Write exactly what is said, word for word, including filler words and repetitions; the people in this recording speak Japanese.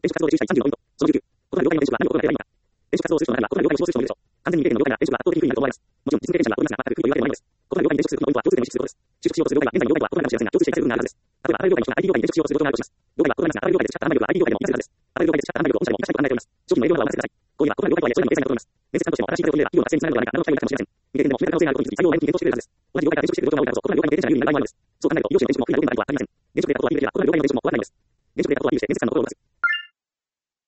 転職活動で注意したいさんじゅうのポイント。そのじゅうきゅう。異なる業界の転職は何を行えばいいのか。転職活動をする人の中には、異なる業界の志望する人もいるでしょう。完全に未経験の業界が転職が圧倒的に不利になると思われます。もちろん、実務経験者には異なるが、全く不利と言われてもないのです。異なる業界に転職することのポイントは共通点を意識することです。就職しようとする業界が現在の業界とは異なるかもしれませんが、共通して理解する部分があるはずです。例えば、アパレル業界の人が アイティー 業界に転職しようとすることがあるとします。業界は異なりますが、アパレル業界で培った販売力は アイティー 業界でも活かせるはずです。アパレル業界で培った販売力を御社でも活かしたいと考えております。商品の営業などはお任せください。ここには、異なる業界とはいえ、それらの計算が整います。面接官としても新しい風を入れれば、企業が活性につながるのではないか、何の期待もないかもしれません。未経験でも決めた可能性があることについて、採用を前向きに検討してくれるはずです。同じ業界から転職してくる状況が多いからこそ、異なる業界の経験者が有利になる場合もあるのです。そう考えると、異業種の転職も不利な要因がないとは限りません。現職で得たことは有利であるが、異なる業界の転職も怖くないのです。現職で得たことは有利して、面接官の心を動かす。